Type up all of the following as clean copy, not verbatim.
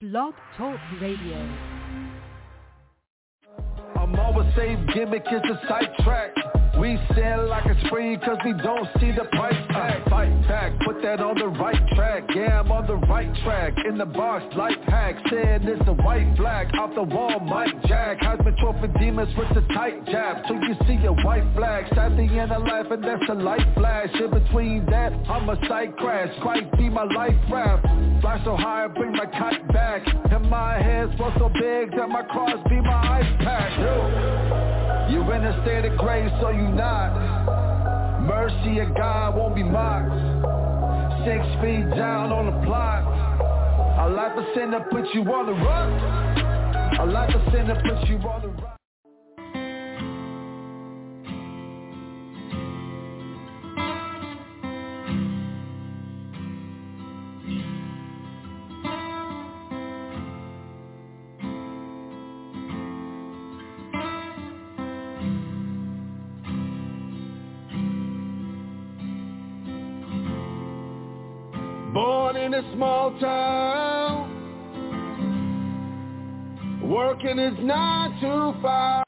Blog Talk Radio. I'm always safe, gimmick is a sidetrack. We sell like a spree cause we don't see the price tag. Fight back, put that on the right track. Yeah, I'm on the right track. In the box, life hack. Saying it's a white flag. Off the wall, Mike Jack. Heisman Trophy demons with the tight jab. So you see a white flag. At the end of life and that's a light flash. In between that, I'm a sight crash. Christ be my life raft. Fly so high, bring my kite back. And my head's so big that my cross be my ice pack. You in a state of grace, so you not. Mercy of God won't be mocked. 6 feet down on the plot. A life of sin that puts you on the run. A life of sin that puts you on the run. Born in a small town, working is not too far.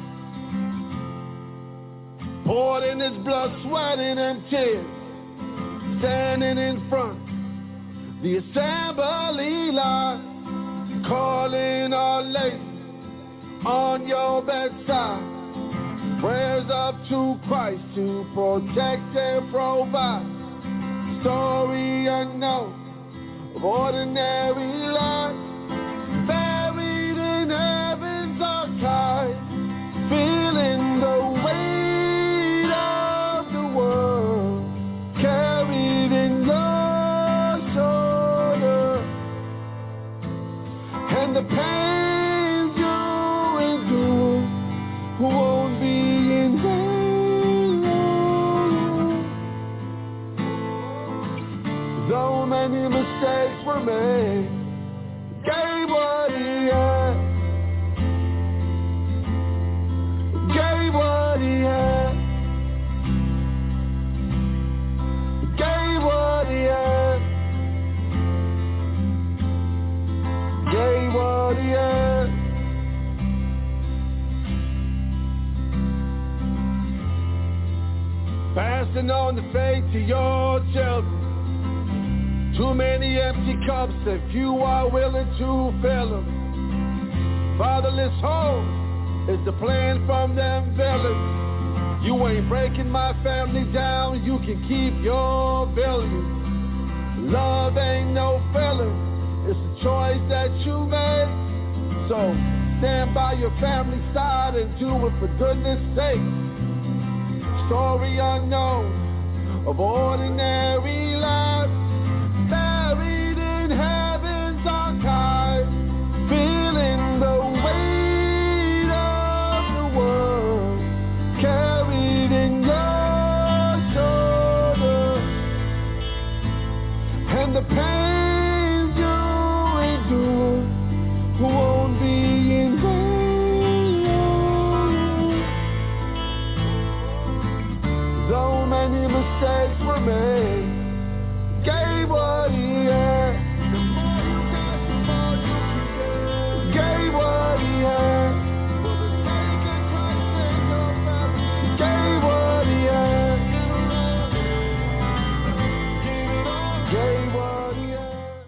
Poured in his blood, sweating and tears, standing in front the assembly line, calling our lady on your bedside. Prayers up to Christ to protect and provide. Story unknown of ordinary life, buried in heaven's archive, feeling the weight of the world carried in your shoulder, and the pains you endure won't be in vain. So many mistakes were made. Gave what he had. Gave what he had. Gave what he had. Gave what he had. Passing on the faith to your children. Too many empty cups if you are willing to fill them. Fatherless home is the plan from them villains. You ain't breaking my family down, you can keep your billions. Love ain't no feeling, it's a choice that you make. So stand by your family side and do it for goodness sake. Story unknown of ordinary life, buried in heaven's archive, feeling the weight of the world carried in your shoulder, and the pains you endure won't be in vain. So many mistakes were made. Gave what he had. Gave what he had. Gave what he had. Gave what he had.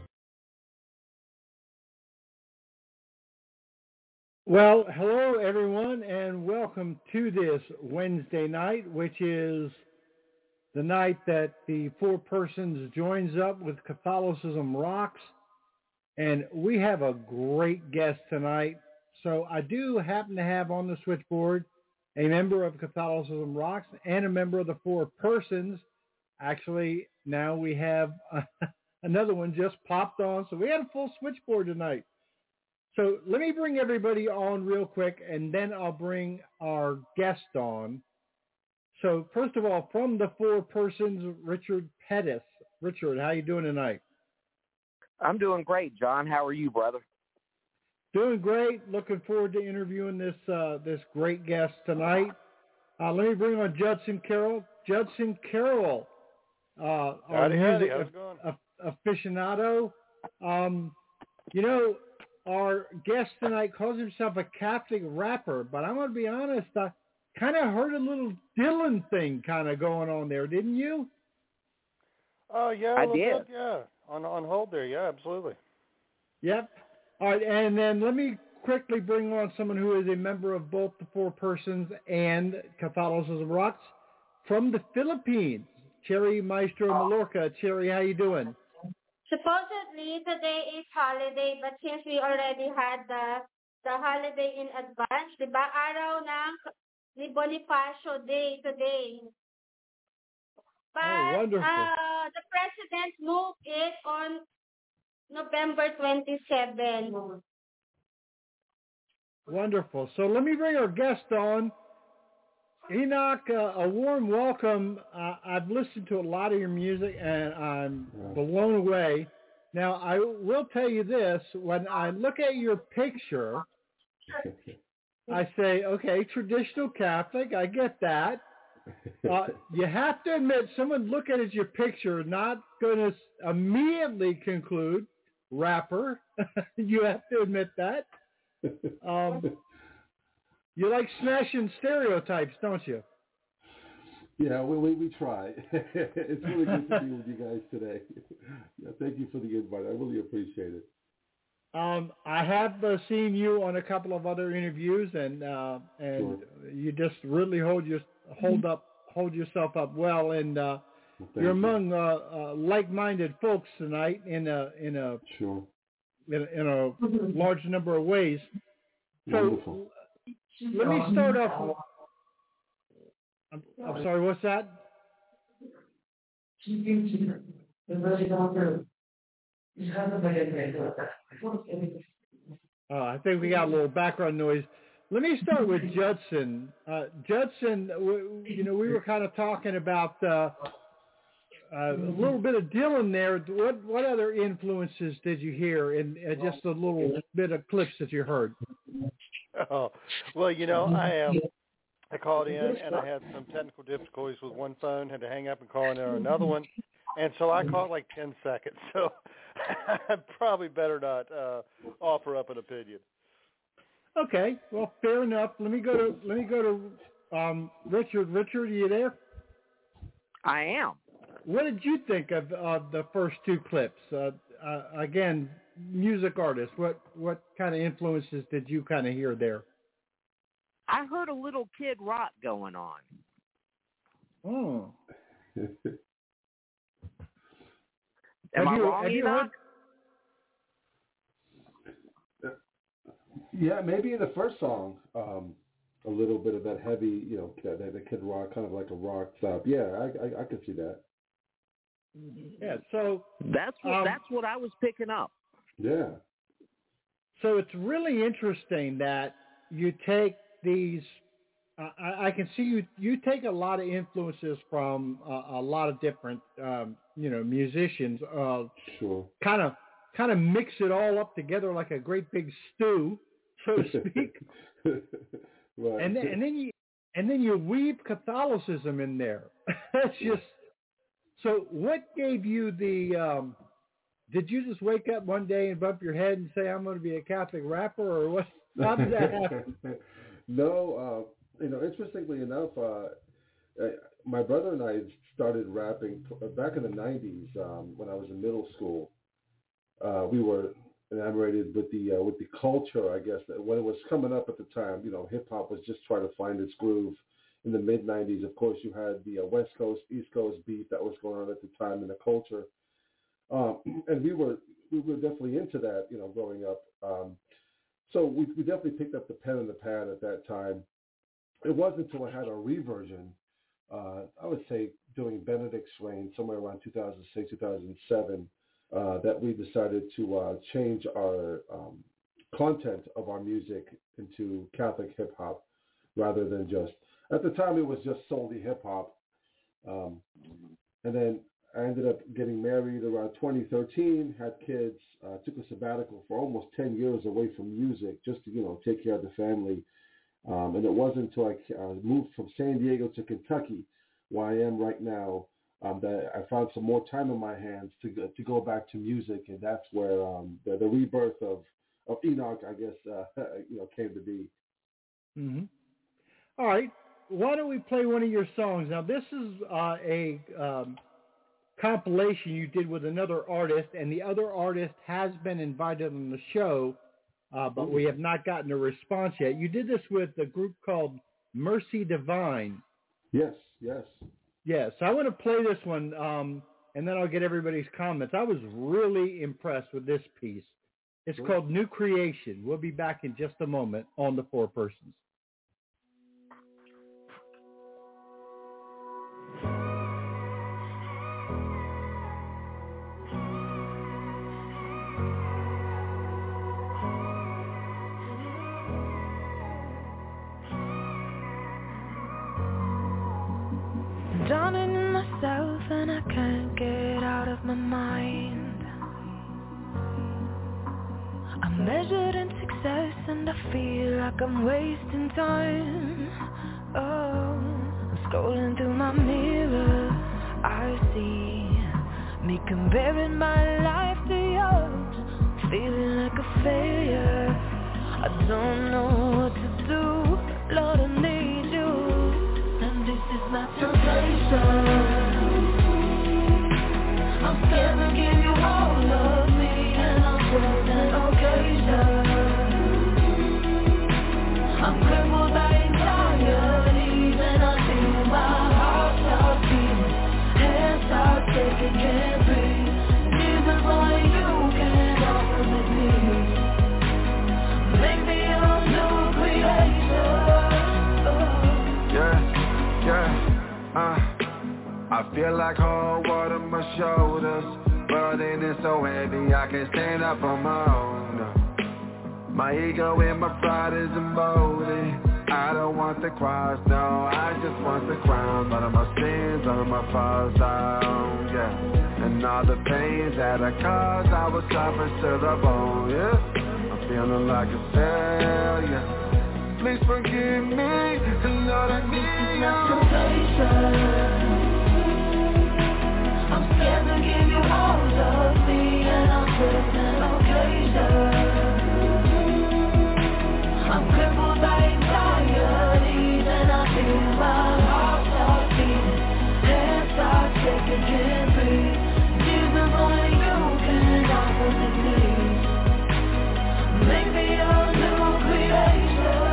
Well, hello everyone, and welcome to this Wednesday night, which is the night that the Four Persons joins up with Catholicism Rocks. And we have a great guest tonight. So I do happen to have on the switchboard a member of Catholicism Rocks and a member of the Four Persons. Actually, now we have another one just popped on. So we had a full switchboard tonight. So let me bring everybody on real quick, and then I'll bring our guest on. So first of all, from the Four Persons, Richard Pettis. Richard, how you doing tonight? I'm doing great, John. How are you, brother? Doing great. Looking forward to interviewing this great guest tonight. Let me bring on Judson Carroll. Judson Carroll, our music aficionado. You know, our guest tonight calls himself a Catholic rapper, but I'm going to be honest, I kind of heard a little Dylan thing kind of going on there, didn't you? Oh, yeah, I a little did. bit, yeah. On hold there, yeah, absolutely. Yep. All right, and then let me quickly bring on someone who is a member of both the Four Persons and Catholicism Rocks from the Philippines, Cherry Maestro Mallorca. Cherry, how you doing? Supposedly today is holiday, but since we already had the holiday in advance, di ba? Araw ng ni Bonifacio Day today. But wonderful. The president moved it on November 27. Wonderful. So let me bring our guest on. Enoch, a warm welcome. I've listened to a lot of your music, and I'm blown away. Now, I will tell you this. When I look at your picture, I say, okay, traditional Catholic, I get that. You have to admit, someone look at your picture, not going to immediately conclude rapper. You have to admit that. You like smashing stereotypes, don't you? Yeah, we try. It's really good to be with you guys today. Yeah, thank you for the invite. I really appreciate it. I have seen you on a couple of other interviews, and Sure. you just really hold yourself up well, and you're among like-minded folks tonight in a Sure. in a large number of ways. So Wonderful. let me start off. I'm sorry, what's that? I think we got a little background noise. Let me start with Judson. Judson, we were kind of talking about a little bit of Dylan there. What other influences did you hear in just a little bit of clips that you heard? Oh, well, I called in and I had some technical difficulties with one phone, had to hang up and call in on another one. And so I called like 10 seconds. So I probably better not offer up an opinion. Okay, well, fair enough. Let me go to Richard. Richard, are you there? I am. What did you think of the first two clips? Again, music artists. What kind of influences did you kind of hear there? I heard a little Kid Rock going on. Oh. Am I wrong, Enoch? Yeah, maybe in the first song, a little bit of that heavy, the Kid Rock, kind of like a rock stop. Yeah, I could see that. Yeah, so that's what I was picking up. Yeah. So it's really interesting that you take these. I can see you take a lot of influences from a lot of different musicians. Sure. Kind of mix it all up together like a great big stew, so to speak. Right. And then you weave Catholicism in there. That's just. So what gave you the? Did you just wake up one day and bump your head and say, "I'm going to be a Catholic rapper," or what? How did that happen? No, interestingly enough, my brother and I started rapping back in the 90s when I was in middle school. We were enamored with the culture, I guess. When it was coming up at the time, hip hop was just trying to find its groove. In the mid 90s, of course, you had the West Coast, East Coast beef that was going on at the time in the culture, and we were definitely into that, growing up. So we definitely picked up the pen and the pad at that time. It wasn't until I had a reversion, I would say during Benedict's reign, somewhere around 2006, 2007, that we decided to change our content of our music into Catholic hip hop rather than just, at the time it was just solely hip hop. And then I ended up getting married around 2013, had kids, took a sabbatical for almost 10 years away from music just to, take care of the family. And it wasn't until I moved from San Diego to Kentucky, where I am right now, that I found some more time in my hands to go back to music, and that's where the rebirth of Enoch, I guess, came to be. Mm-hmm. All right. Why don't we play one of your songs? Now, this is a compilation you did with another artist, and the other artist has been invited on the show, but we have not gotten a response yet. You did this with a group called Mercy Divine. Yes. Yes. I want to play this one, and then I'll get everybody's comments. I was really impressed with this piece. It's called New Creation. We'll be back in just a moment on the Four Persons. Drowning in myself and I can't get out of my mind. I'm measured in success and I feel like I'm wasting time. Oh, I'm scrolling through my mirror. I see me comparing my life to yours, feeling like a failure. I don't know what to do, Lord, I need you. And this is my temptation. I'm scared to give you all of me, and I'm just an occasion. I'm crippled by anxieties, and I feel my heart start beating, hands start shaking, can't breathe. Jesus, only you can offer me peace. Make me a new creation. I feel like whole water on my shoulders, but then it's so heavy I can't stand up on my own. My ego and my pride is emboldened. I don't want the cross, no, I just want the crown. All of my sins, all of my falls down, yeah. And all the pains that I caused, I was suffering to the bone, yeah. I'm feeling like a failure. Please forgive me, and Lord, I need you. I'm scared to give you all of me, and I'm just an occasion. I'm crippled by anxieties, and I feel my heart start beating, hands start shaking, can't breathe. Jesus, only you can offer me peace. Make me a new creation.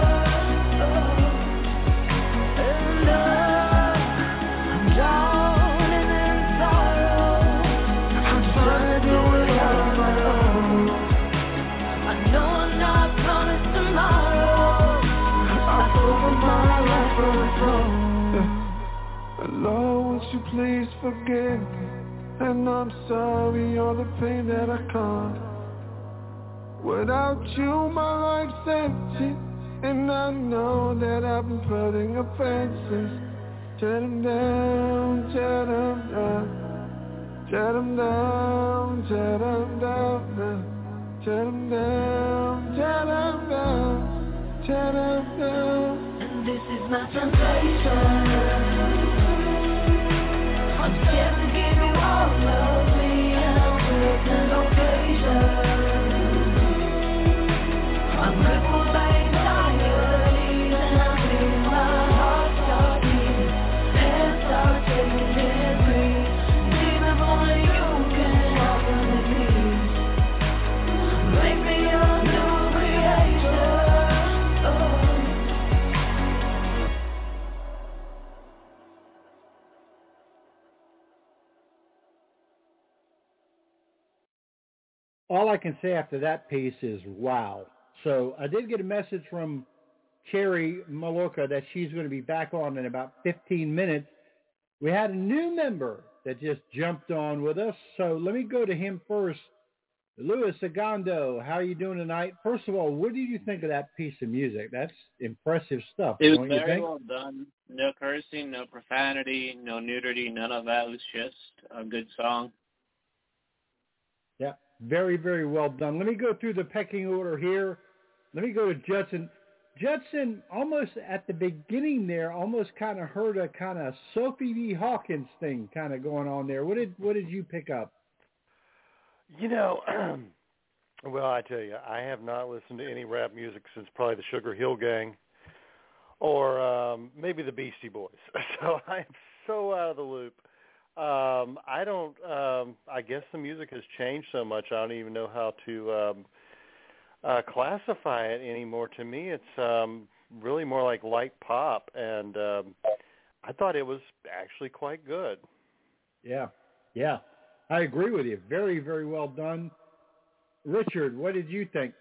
Lord, would you please forgive me? And I'm sorry all the pain that I caused. Without you, my life's empty, and I know that I've been putting offenses. Tear them down, tear them down, tear them down, tear them down, tear them down, tear them down, tear them down. And this is my temptation. I'm scared to give you all of me, and I'm just an occasion. I'm crippled by anxieties, and I feel my heart start beating, hands start shaking, can't breathe. Jesus, only you can offer me peace. Make me a new creation. All I can say after that piece is wow. So I did get a message from Cherry Maloka that she's going to be back on in about 15 minutes. We had a new member that just jumped on with us. So let me go to him first. Louis Agando, how are you doing tonight? First of all, what did you think of that piece of music? That's impressive stuff. It was very well done. No cursing, no profanity, no nudity, none of that. It was just a good song. Yeah, very, very well done. Let me go through the pecking order here. Let me go to Judson. Judson, almost at the beginning there, almost kind of heard a kind of Sophie B. Hawkins thing kind of going on there. What did you pick up? You know, well, I tell you, I have not listened to any rap music since probably the Sugar Hill Gang or maybe the Beastie Boys. So I am so out of the loop. I don't. I guess the music has changed so much. I don't even know how to classify it anymore. To me, it's really more like light pop, and I thought it was actually quite good. Yeah, I agree with you. Very, very well done. Richard, what did you think?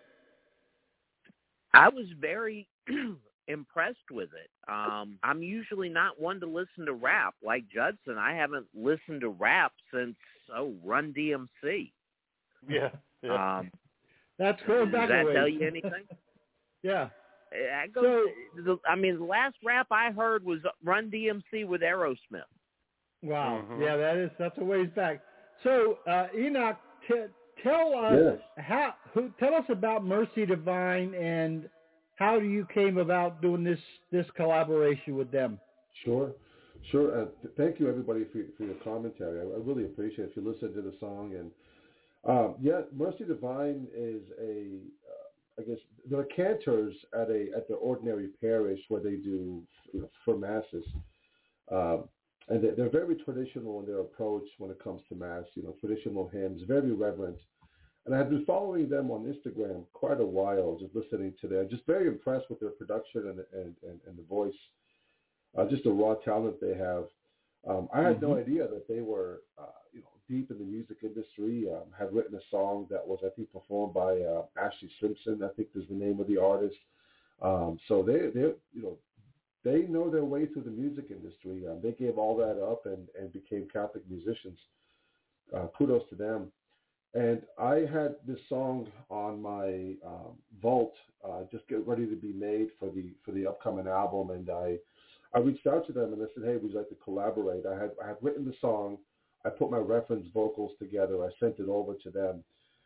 I was very impressed with it. I'm usually not one to listen to rap like Judson. I haven't listened to rap since Run DMC. Yeah. That's going back Does a that ways. tell you anything? Yeah. The last rap I heard was Run DMC with Aerosmith. Wow. Mm-hmm. Yeah, that's a ways back. So Enoch, tell us tell us about Mercy Divine and how you came about doing this collaboration with them. Sure. Thank you, everybody, for your commentary. I really appreciate it if you listen to the song. And Mercy Divine is I guess they're cantors at the ordinary parish where they do for masses. And they're very traditional in their approach when it comes to mass. Traditional hymns, very reverent. And I've been following them on Instagram quite a while, just listening to them. Just very impressed with their production and the voice, just the raw talent they have. I had no idea that they were, deep in the music industry. Had written a song that was, I think, performed by Ashley Simpson. I think is the name of the artist. So they know their way through the music industry. They gave all that up and became Catholic musicians. Kudos to them. And I had this song on my vault, just get ready to be made for the upcoming album. And I reached out to them and I said, hey, would you like to collaborate? I had written the song. I put my reference vocals together. I sent it over to them.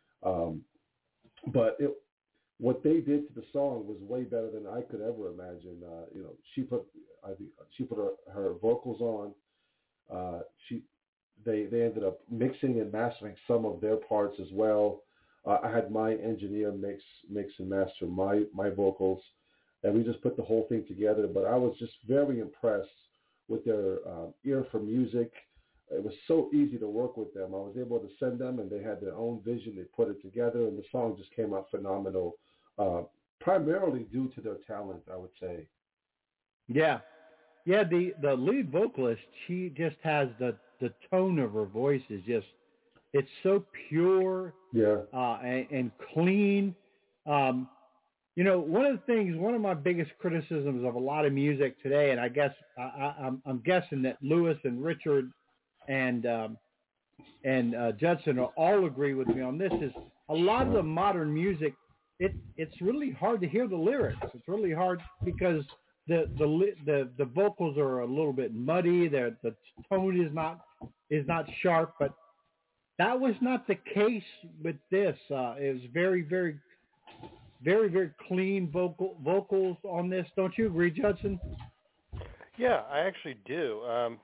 But what they did to the song was way better than I could ever imagine. She put her vocals on. They ended up mixing and mastering some of their parts as well. I had my engineer mix and master my vocals, and we just put the whole thing together. But I was just very impressed with their ear for music. It was so easy to work with them. I was able to send them, and they had their own vision. They put it together, and the song just came out phenomenal, primarily due to their talent, I would say. Yeah. The lead vocalist, she just has the tone of her voice is just, it's so pure and clean. One of my biggest criticisms of a lot of music today, and I guess I'm guessing that Lewis and Richard and Judson will all agree with me on this, is a lot of the modern music, it's really hard to hear the lyrics. It's really hard because the vocals are a little bit muddy. The tone is not sharp, but that was not the case with this. It was very, very, very, very clean vocals on this. Don't you agree, Judson? Yeah, I actually do.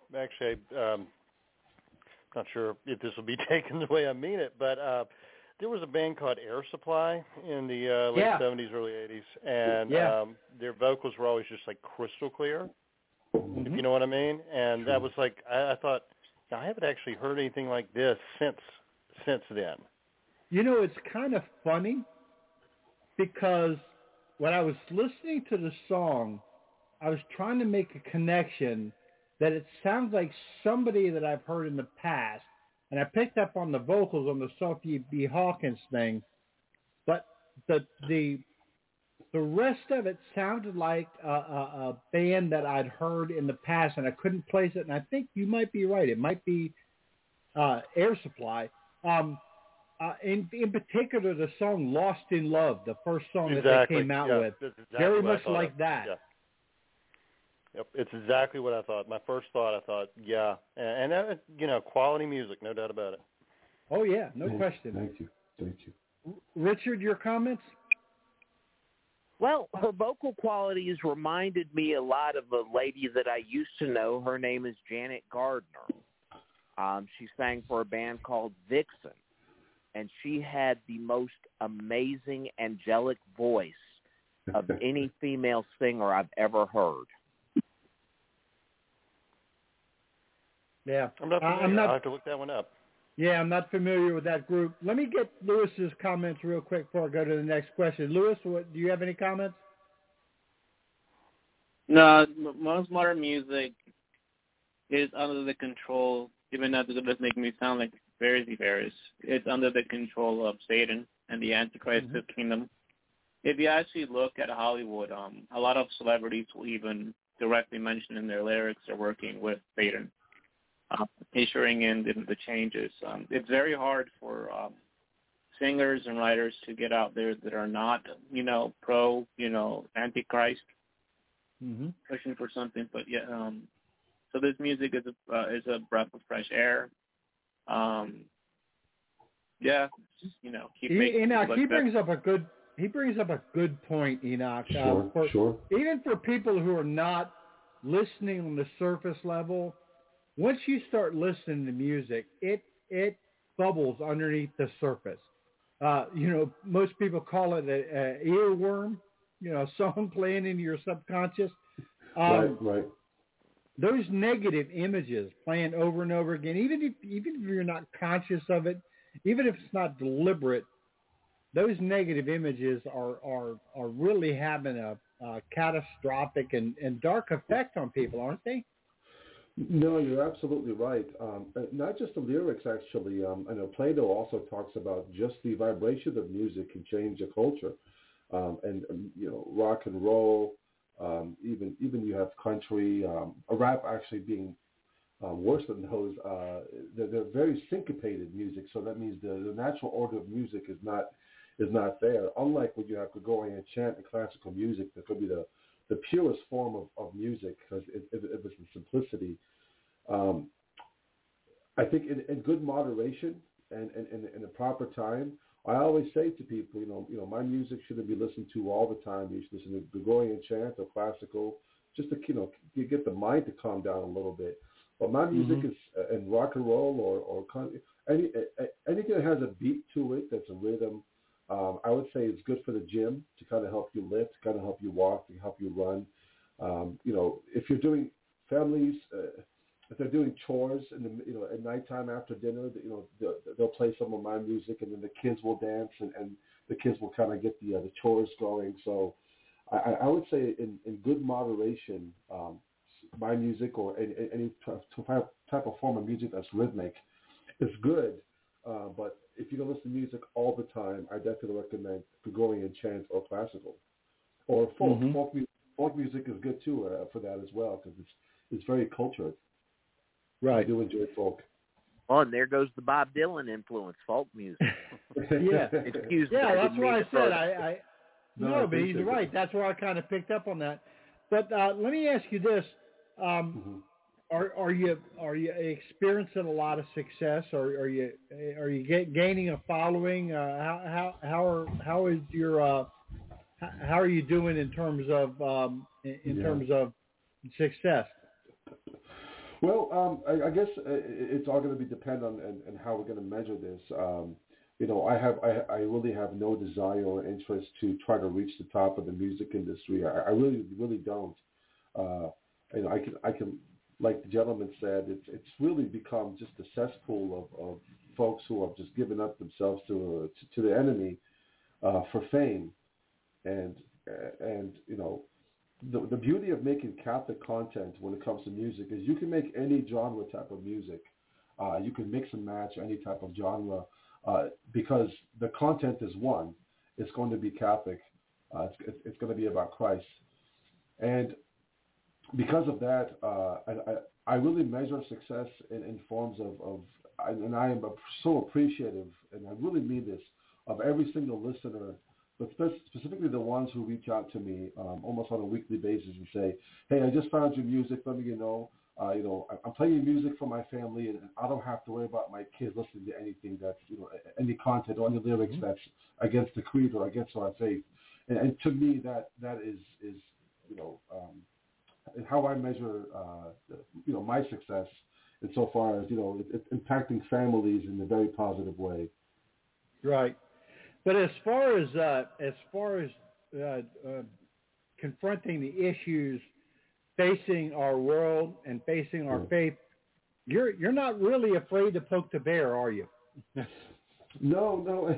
Not sure if this will be taken the way I mean it, but there was a band called Air Supply in the late 70s, early 80s, and their vocals were always just like crystal clear, if you know what I mean. And that was like, I thought, I haven't actually heard anything like this since then. It's kind of funny because when I was listening to the song, I was trying to make a connection that it sounds like somebody that I've heard in the past. And I picked up on the vocals on the Sophie B. Hawkins thing, but the rest of it sounded like a band that I'd heard in the past, and I couldn't place it. And I think you might be right; it might be Air Supply. In particular, the song "Lost in Love," the first song that they came out with, very much like that. Yeah. Yep, it's exactly what I thought. My first thought, I thought, and quality music, no doubt about it. Oh yeah, no question. Thank you. Richard, your comments? Well, her vocal qualities reminded me a lot of a lady that I used to know. Her name is Janet Gardner. She sang for a band called Vixen, and she had the most amazing angelic voice of any female singer I've ever heard. Yeah. I'm not familiar. I'll have to look that one up. Yeah, I'm not familiar with that group. Let me get Lewis's comments real quick before I go to the next question. Lewis, do you have any comments? No, most modern music is under the control, even though it does make me sound like Varys. It's under the control of Satan and the Antichrist kingdom. If you actually look at Hollywood, a lot of celebrities will even directly mention in their lyrics they're working with Satan. Issuing in the changes. It's very hard for singers and writers to get out there that are not, pro, Antichrist, pushing for something. But yeah, so this music is a breath of fresh air. Yeah, just, keep making. Enoch, he brings up a good point, Enoch. Sure. Even for people who are not listening on the surface level. Once you start listening to music, it bubbles underneath the surface. Most people call it an earworm, a song playing into your subconscious. Right. Those negative images playing over and over again, even if you're not conscious of it, even if it's not deliberate, those negative images are really having a catastrophic and dark effect on people, aren't they? No, you're absolutely right. Not just the lyrics, actually. I know Plato also talks about just the vibration of music can change a culture, and rock and roll. Even you have country, rap actually being worse than those. They're very syncopated music, so that means the natural order of music is not there. Unlike when you have Gregorian chant and classical music, that could be the purest form of music, because if it's in simplicity. I think in good moderation and in a proper time, I always say to people, my music shouldn't be listened to all the time. You should listen to Gregorian chant or classical, just to you get the mind to calm down a little bit. But my music is in rock and roll or anything that has a beat to it, that's a rhythm. I would say it's good for the gym to kind of help you lift, kind of help you walk, to help you run. If you're doing families, if they're doing chores at nighttime after dinner, they'll play some of my music, and then the kids will dance, and the kids will kind of get the chores going. So I would say in good moderation, my music or any type of form of music that's rhythmic is good. But if you don't listen to music all the time, I definitely recommend Gregorian chant or classical or folk. Folk music is good too for that as well, because it's very cultured. Right. I do enjoy folk. Oh, and there goes the Bob Dylan influence, folk music. Yeah. Excuse me. Yeah, that's what I said. No, but he's right. That's where I kind of picked up on that. But let me ask you this: Are you experiencing a lot of success? Or are you gaining a following? How are you doing in terms of terms of success? Well, I guess it's all going to depend on how we're going to measure this. I really have no desire or interest to try to reach the top of the music industry. I really don't. I can, like the gentleman said, it's really become just a cesspool of folks who have just given up themselves to the enemy for fame, and The beauty of making Catholic content when it comes to music is you can make any genre type of music. You can mix and match any type of genre because the content is one. It's going to be Catholic. It's going to be about Christ. And because of that, I really measure success in forms of and I am so appreciative, and I really mean this, of every single listener, but specifically the ones who reach out to me almost on a weekly basis and say, "Hey, I just found your music. Let me know. I'm playing music for my family, and I don't have to worry about my kids listening to anything that's any content or any lyrics that's against the creed or against our faith." And to me, that is how I measure my success insofar as it's impacting families in a very positive way. Right. But as far as confronting the issues facing our world and facing our faith, you're not really afraid to poke the bear, are you? No.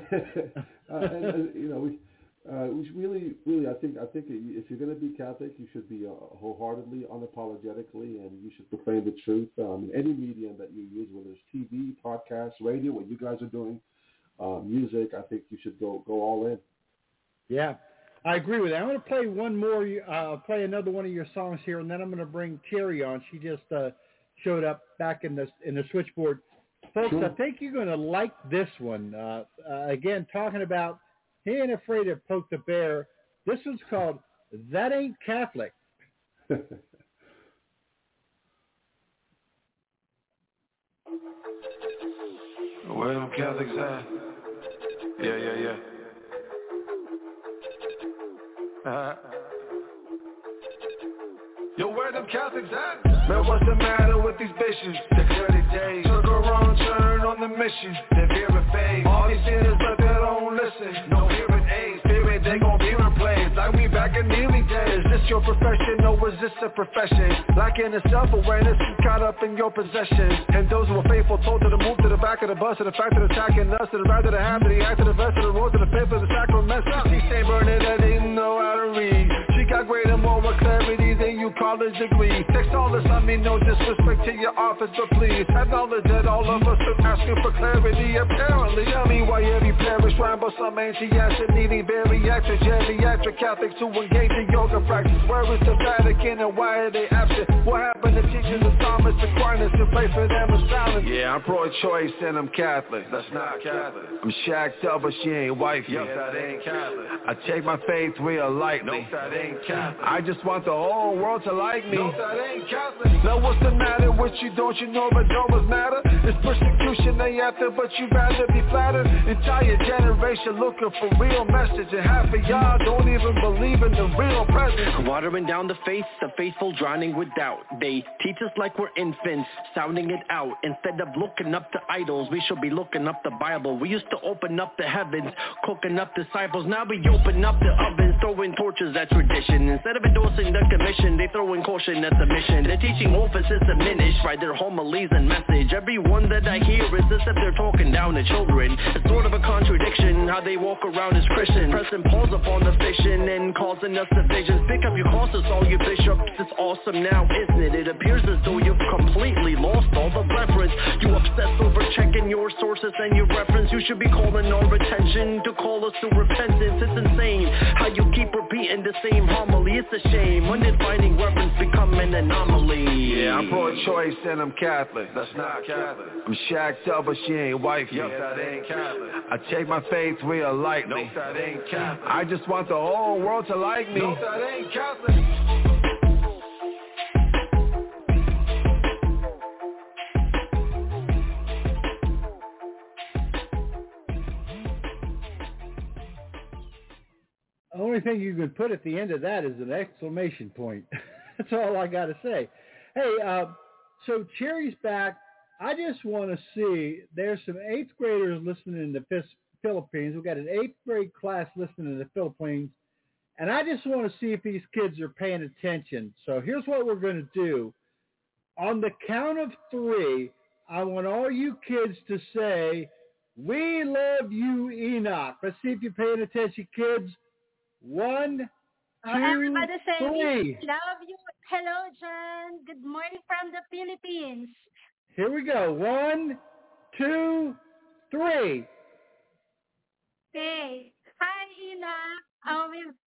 We really, I think if you're going to be Catholic, you should be wholeheartedly, unapologetically, and you should proclaim the truth in any medium that you use, whether it's TV, podcasts, radio, what you guys are doing, music. I think you should go all in. Yeah, I agree with that. I'm going to play one more. Play another one of your songs here, and then I'm going to bring Terry on. She just showed up back in the switchboard. Folks, sure. I think you're going to like this one. Again, talking about he ain't afraid to poke the bear. This one's called That Ain't Catholic. Where them Catholics at? Yeah. Yo, where them Catholics at? Man, what's the matter with these bishops? The 30 days took a wrong turn on the mission. They're veering phase. All these sinners, but they don't listen. No hearing aids. Spirit, they gon' be replaced. Like we back in the early days. Is this your profession or is this a profession? Lacking in self-awareness and caught up in your possessions. And those who are faithful told to move to the back of the bus. To the fact of attacking us. To the right of the habit, the act of the vest. To the road to the faith of the sacrament. She say Bernadette didn't know how to read. She got greater moral clarity than you college degree. Text all this, I mean no disrespect to your office, but please acknowledge that all of us are asking for clarity. Apparently, I mean why every parish ramble some ancient acid needing bariatric, geriatric Catholics who engage in yoga practice. Where is the Vatican and why are they absent? What happened to teaching of Thomas Aquinas to play for them is silent? Yeah, I'm pro-choice and I'm Catholic. That's not Catholic. I'm shacked up, but she ain't wifey. Yup, that ain't Catholic. I take my faith real lightly. Nope, that ain't Catholic. I just want the whole world to like me. Nope, that ain't Catholic. Now what's the matter with you? Don't you know but don't matter? It's persecution they after, but you rather be flattered. Entire generation looking for real message, and half of y'all don't even believe in the real presence. Watering down the faith, the faithful drowning with doubt. They teach us like we're infants, sounding it out. Instead of looking up to idols, we should be looking up the Bible. We used to open up the heavens, cooking up disciples. Now we open up the ovens, throwing torches at tradition. Instead of endorsing the commission, they throw in caution at the mission. Their teaching office is diminished by their homilies and message. Everyone that I hear is as if they're talking down to children. It's sort of a contradiction how they walk around as Christians, pressing pause upon the fiction and causing us divisions. Pick up your crosses, all you bishops. It's awesome now, isn't it? It appears as though you've completely lost all the reference. You obsess over checking your sources and your reference. You should be calling our attention to call us to repentance. It's insane how you keep repeating the same homily. It's a shame when did finding reference become an anomaly? Yeah, I'm pro-choice and I'm Catholic. That's not Catholic. I'm shacked up, but she ain't wifey. Yup, that ain't Catholic. I take my faith real lightly. Nope, that ain't Catholic. I just want the whole world to like me. Nope, that ain't Catholic. The only thing you can put at the end of that is an exclamation point. That's all I got to say. Hey, so Cherry's back. I just want to see, there's some 8th graders listening in the Philippines. We've got an 8th grade class listening in the Philippines. And I just want to see if these kids are paying attention. So here's what we're going to do. On the count of 3, I want all you kids to say, "We love you, Enoch." Let's see if you're paying attention, kids. 1, 2, everybody say, 3. Love you. Hello, John. Good morning from the Philippines. Here we go. 1, 2, 3. Okay. Hi, Enoch.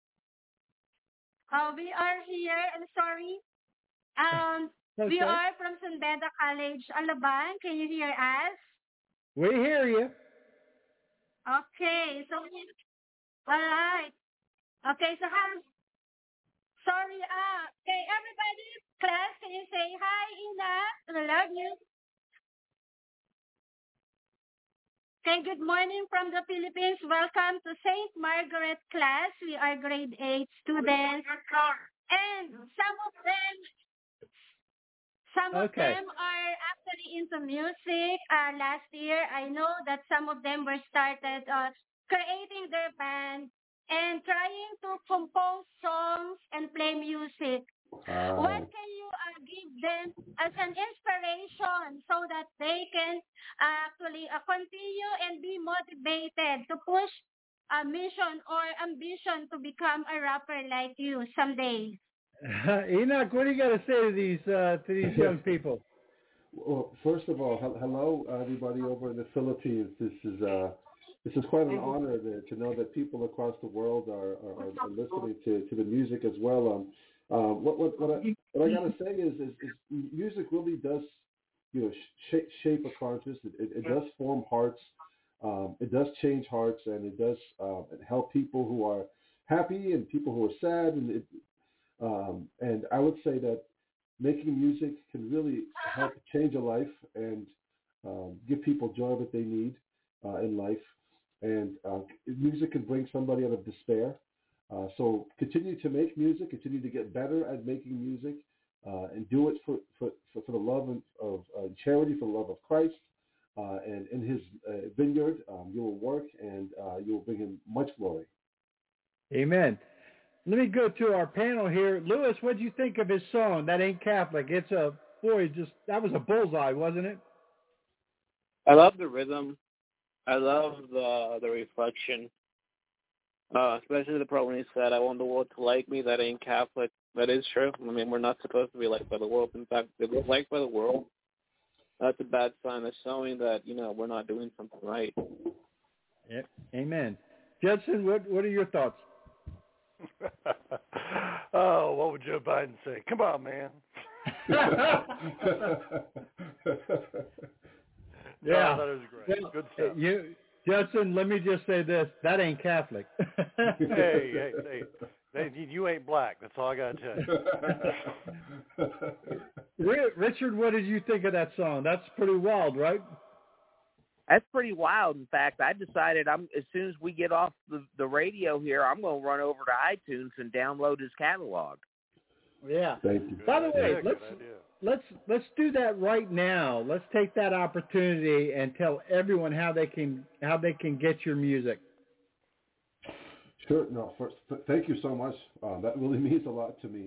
We are here. I'm sorry. Okay. We are from San Beda College, Alabang. Can you hear us? We hear you. Okay. So, all right. Okay. So, sorry. Okay, everybody, class, can you say hi, Enoch? I love you. Okay, good morning from the Philippines. Welcome to St. Margaret class. We are grade 8 students. And some of them are actually into music. Last year, I know that some of them were started creating their band and trying to compose songs and play music. What can you give them as an inspiration so that they can actually continue and be motivated to push a mission or ambition to become a rapper like you someday? Enoch, what do you got to say to these young people? Well, first of all, hello everybody over in the Philippines. This is quite an honor to know that people across the world are listening to the music as well. What I gotta say is music really does shape a conscience. It does form hearts. It does change hearts, and it does help people who are happy and people who are sad. And I would say that making music can really help change a life and give people joy that they need in life. And music can bring somebody out of despair. So continue to make music, continue to get better at making music, and do it for the love of charity, for the love of Christ. And in his vineyard, you will work and you will bring him much glory. Amen. Let me go to our panel here. Lewis, what do you think of his song, That Ain't Catholic? It's that was a bullseye, wasn't it? I love the rhythm. I love the reflection. Especially the part when he said, I want the world to like me, that ain't Catholic. That is true. I mean, we're not supposed to be liked by the world. In fact, if we're liked by the world, that's a bad sign. It's showing that, we're not doing something right. Yep. Amen. Judson, what are your thoughts? Oh, what would Joe Biden say? Come on, man. Yeah. That was great. Good stuff. Judson, let me just say this. That ain't Catholic. Hey, you ain't black. That's all I got to tell you. Richard, what did you think of that song? That's pretty wild, right? That's pretty wild. In fact, I decided as soon as we get off the radio here, I'm going to run over to iTunes and download his catalog. Yeah. Thank you. By the way, let's do that right now. Let's take that opportunity and tell everyone how they can get your music. Sure. No. First, thank you so much. That really means a lot to me.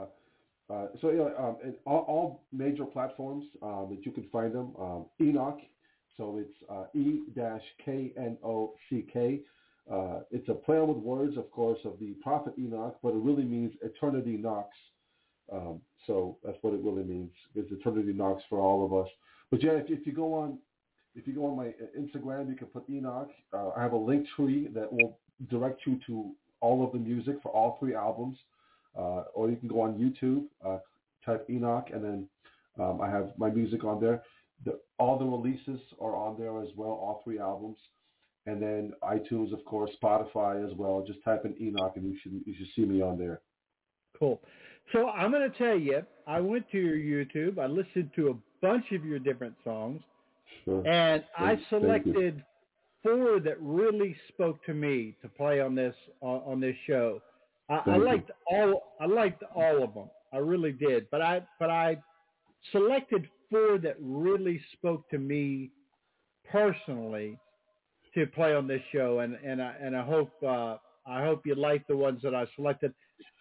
In all major platforms that you can find them. Enoch. So it's E-K-N-O-C-K. It's a play on with words, of course, of the prophet Enoch, but it really means eternity knocks. So that's what it really means. It's eternity knocks for all of us. But yeah, if you go on my Instagram, you can put Enoch. I have a link tree that will direct you to all of the music for all 3 albums. Or you can go on YouTube, type Enoch, and then I have my music on there. All the releases are on there as well, all 3 albums. And then iTunes, of course, Spotify as well. Just type in Enoch and you should see me on there. Cool. So I'm going to tell you, I went to your YouTube. I listened to a bunch of your different songs. Sure. And I selected 4 that really spoke to me to play on this show. I liked all of them. I really did. But I selected 4 that really spoke to me personally to play on this show, and I hope you like the ones that I selected.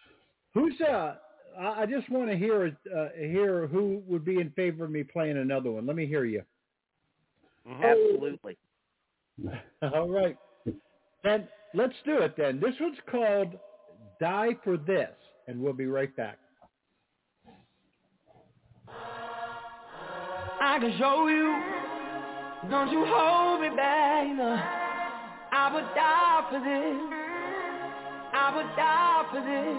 I just want to hear who would be in favor of me playing another one. Let me hear you. Absolutely. All right. Then let's do it then. This one's called Die for This, and we'll be right back. I can show you, don't you hold me back, no. I would die for this, I would die for this.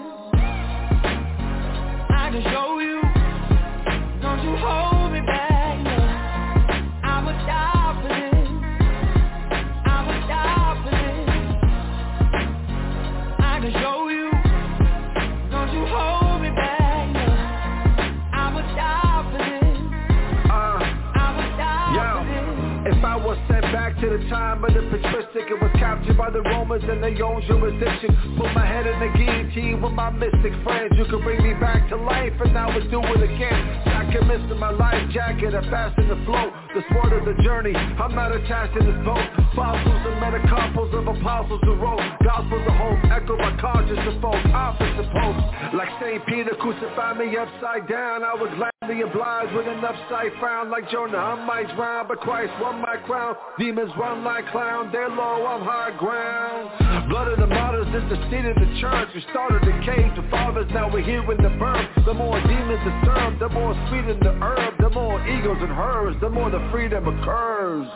I can show you, don't you hold me back, no. I would die for this, I would die for this. I can show you, don't you hold me back, no. I would die for this. If I was sent back back to the time of the patristic. It was captured by the Romans and they own jurisdiction. Put my head in the guillotine with my mystic friends. You can bring me back to life and now let's do it again. Sacrifice in my life jacket, I fasten the flow. The sport of the journey, I'm not attached to this boat. Fossils and metacarpals of apostles who wrote gospels of hope, echo my conscience of folk, opposite popes. Like St. Peter crucified me upside down, I was gladly obliged with an upside frown. Like Jonah, I might drown, but Christ won my crown. Demons run like clowns, they're low, I'm high ground. Blood of the martyrs is the seed of the church. We started the cave, the fathers, now we're here in the birth. The more demons disturb, the more sweet in the herb. The more eagles and hers, the more the freedom occurs.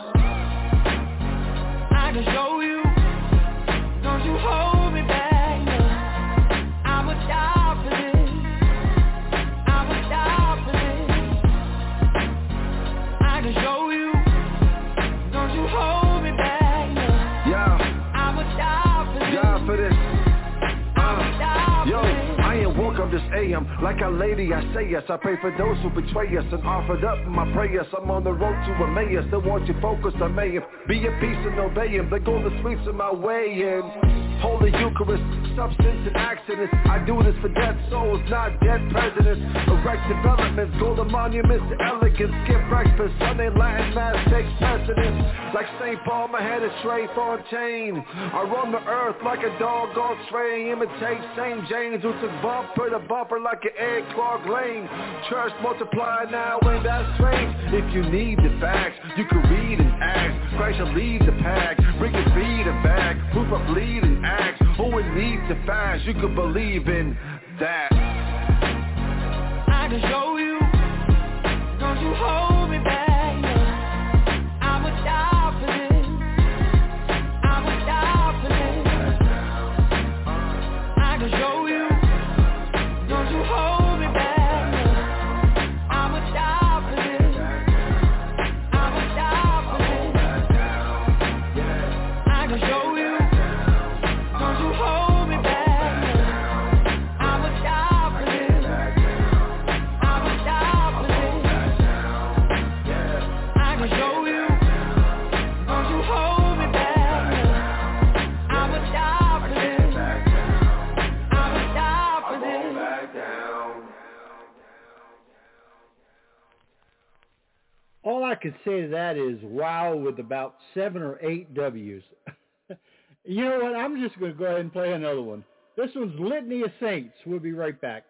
I can show you, don't you hold me back, no. I would die for this, I would die for this. I can show you, don't you hold me back, no. Yeah, I would die for this, die for this. Yo, I ain't woke up this AM like a lady, I say yes. I pray for those who betray us and offered up my prayers. I'm on the road to Emmaus, still want you focused on May. Be at peace and obey him, the golden streets of my way in. Holy Eucharist, substance and accidents. I do this for dead souls, not dead presidents. Erect developments, golden monuments to elegance. Skip breakfast, Sunday Latin Mass takes precedence. Like St. Paul, my head is straight Fontaine. I roam the earth like a dog on stray. Imitate St. James who took bumper to bumper like an egg clogged lane. Church multiply now, ain't that strange? If you need the facts, you can read and ask. Christ shall lead the pack, bring your feet back. Proof of bleed and ask. Who in need to fast, you can believe in that. I can show you, don't you hold me back, no. I would die for this, I would die for this. I can show you, don't you hold me back, no. I would die for this, I would die for this. I can show you, don't you hold me back, no. I would die for this, I would die for this. I can show you, don't you hold me back, no. I would die for this, I would die for this. All I could say to that is wow with about 7 or 8 W's. You know what? I'm just going to go ahead and play another one. This one's Litany of Saints. We'll be right back.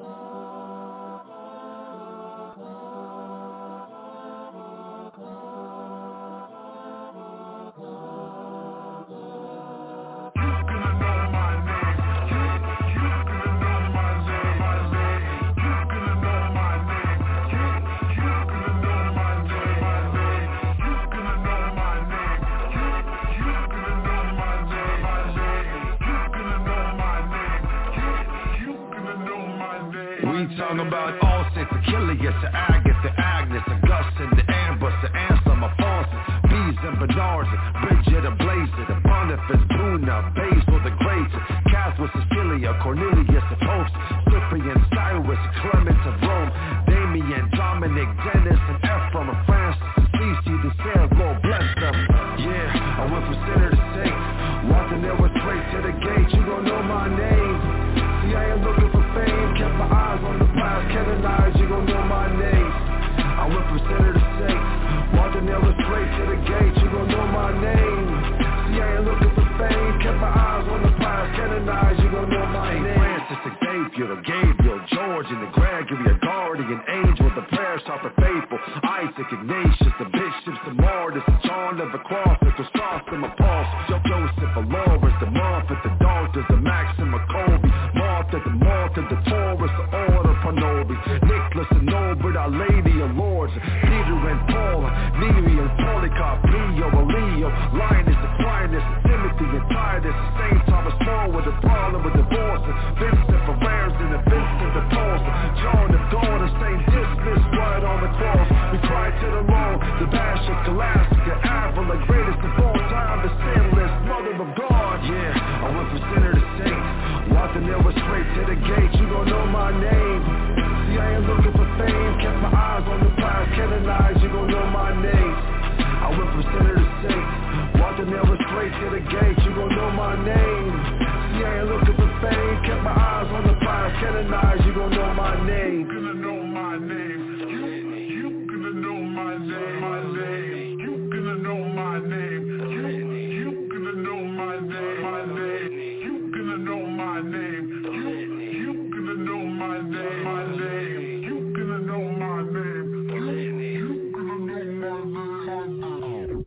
Talking about all saints, Achilles, Agatha, Agnes, Augustine, the Ambrose, the Anselm, Alphonsus, Bees and Bernards, Bridget, a Blazer, the Boniface, Bruna, Basil, the Great, Catherine, Cecilia, Cornelius, the Popes, Cyprian, Cyrus, Clement of Rome, Damien, Dominic, Dennis, and Ephraim of Francis, Assisi, the Sarah, Lord bless them. Yeah, I went from sinner to saint, walking there was straight to the gate, you gon' know my name. See, I ain't looking for fame, kept my eyes on the prize, canonized, you gon' know my name. I went from sinner to saint, walking there was straight to the gate, you gon' know my name. See, I ain't looking for fame, kept my eyes on the prize, canonized, you gon' know my name. Francis Xavier, Gabriel, George, and the Gregory, a guardian angel, the prayer sharp and faithful, Isaac, Ignatius, the bishops, the martyrs, the John of the cross, the Chrysostom, Apostle, Joseph, Aloris, the Moffat, the doctors, the Maxim, Kobe, Martha, the Taurus, the Order, Panobi, Nicholas, the Norbert, Our Lady of Lords, Peter and Paul, Neri and Polycarp, Leo, Leo, Linus, Aquinas, Timothy and Titus, St. Thomas More with a problem with divorce, Vincent Ferrers and the Vincent the Paul, John of God and St. Dismas right on the cross. We cried to the Lord, the Bashir, Scholastica, Avila, greatest of all time, the sinless mother of God. Yeah, I went from sinner to saint, walking there was straight to the gate, you gon' know my name. See, I ain't looking for fame, kept my eyes on the prize, canonized, you gon' know my name. I went from sinner to saint, harmonize, you gon' know my name. You gonna know my name. You gonna know my name. My name. You gonna know my name. You gonna know my name. My name. You gonna know my name. You gonna know my name. My name. You gonna know my name. You gonna know my name.